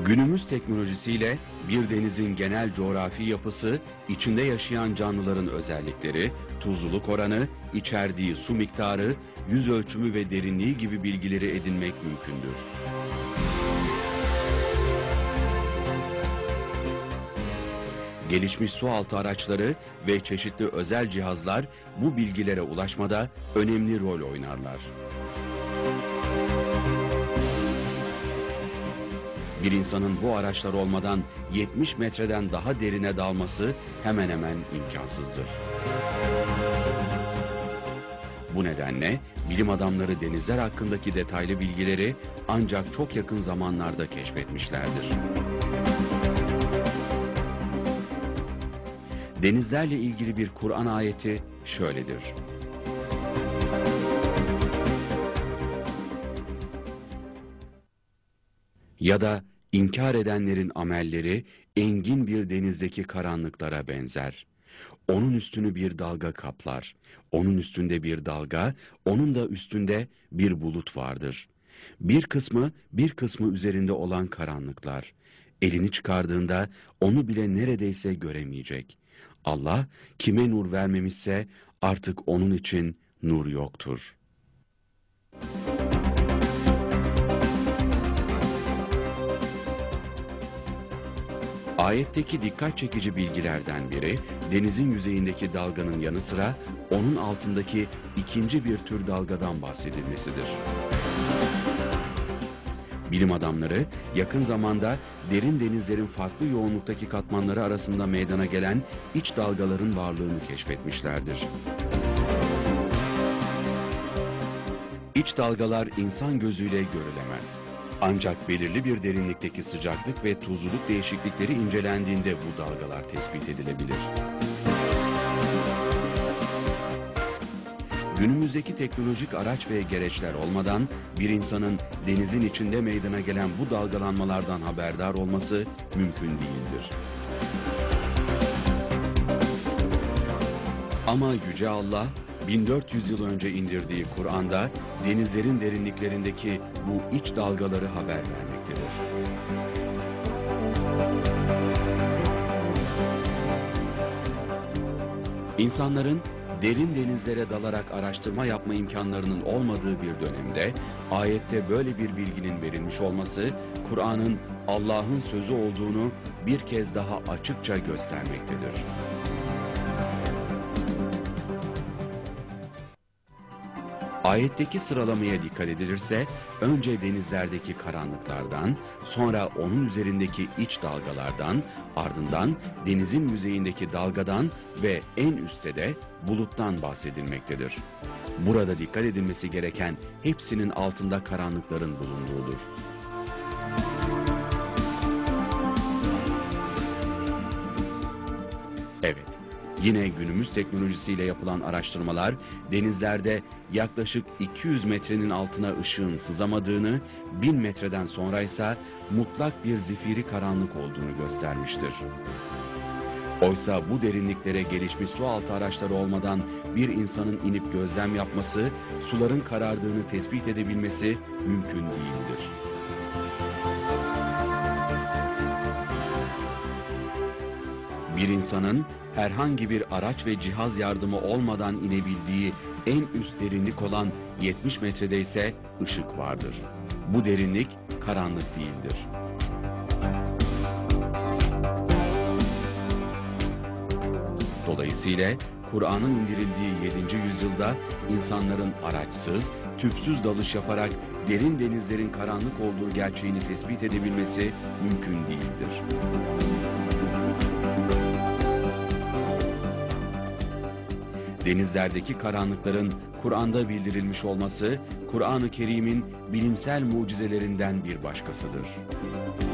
Günümüz teknolojisiyle bir denizin genel coğrafi yapısı, içinde yaşayan canlıların özellikleri, tuzluluk oranı, içerdiği su miktarı, yüz ölçümü ve derinliği gibi bilgileri edinmek mümkündür. Gelişmiş sualtı araçları ve çeşitli özel cihazlar bu bilgilere ulaşmada önemli rol oynarlar. Bir insanın bu araçlar olmadan 70 metreden daha derine dalması hemen hemen imkansızdır. Bu nedenle bilim adamları denizler hakkındaki detaylı bilgileri ancak çok yakın zamanlarda keşfetmişlerdir. Denizlerle ilgili bir Kur'an ayeti şöyledir. Ya da inkar edenlerin amelleri engin bir denizdeki karanlıklara benzer. Onun üstünü bir dalga kaplar. Onun üstünde bir dalga, onun da üstünde bir bulut vardır. Bir kısmı üzerinde olan karanlıklar. Elini çıkardığında onu bile neredeyse göremeyecek. Allah kime nur vermemişse artık onun için nur yoktur. Ayetteki dikkat çekici bilgilerden biri, denizin yüzeyindeki dalganın yanı sıra onun altındaki ikinci bir tür dalgadan bahsedilmesidir. Bilim adamları yakın zamanda derin denizlerin farklı yoğunluktaki katmanları arasında meydana gelen iç dalgaların varlığını keşfetmişlerdir. İç dalgalar insan gözüyle görülemez. Ancak belirli bir derinlikteki sıcaklık ve tuzluluk değişiklikleri incelendiğinde bu dalgalar tespit edilebilir. Günümüzdeki teknolojik araç ve gereçler olmadan bir insanın denizin içinde meydana gelen bu dalgalanmalardan haberdar olması mümkün değildir. Ama Yüce Allah, 1400 yıl önce indirdiği Kur'an'da denizlerin derinliklerindeki bu iç dalgaları haber vermektedir. İnsanların derin denizlere dalarak araştırma yapma imkanlarının olmadığı bir dönemde ayette böyle bir bilginin verilmiş olması Kur'an'ın Allah'ın sözü olduğunu bir kez daha açıkça göstermektedir. Ayetteki sıralamaya dikkat edilirse önce denizlerdeki karanlıklardan, sonra onun üzerindeki iç dalgalardan, ardından denizin yüzeyindeki dalgadan ve en üstte de buluttan bahsedilmektedir. Burada dikkat edilmesi gereken hepsinin altında karanlıkların bulunduğudur. Evet. Yine günümüz teknolojisiyle yapılan araştırmalar denizlerde yaklaşık 200 metrenin altına ışığın sızamadığını, 1000 metreden sonraysa mutlak bir zifiri karanlık olduğunu göstermiştir. Oysa bu derinliklere gelişmiş sualtı araçları olmadan bir insanın inip gözlem yapması, suların karardığını tespit edebilmesi mümkün değildir. Bir insanın herhangi bir araç ve cihaz yardımı olmadan inebildiği en üst derinlik olan 70 metrede ise ışık vardır. Bu derinlik karanlık değildir. Dolayısıyla Kur'an'ın indirildiği 7. yüzyılda insanların araçsız, tüpsüz dalış yaparak derin denizlerin karanlık olduğu gerçeğini tespit edebilmesi mümkün değildir. Denizlerdeki karanlıkların Kur'an'da bildirilmiş olması, Kur'an-ı Kerim'in bilimsel mucizelerinden bir başkasıdır.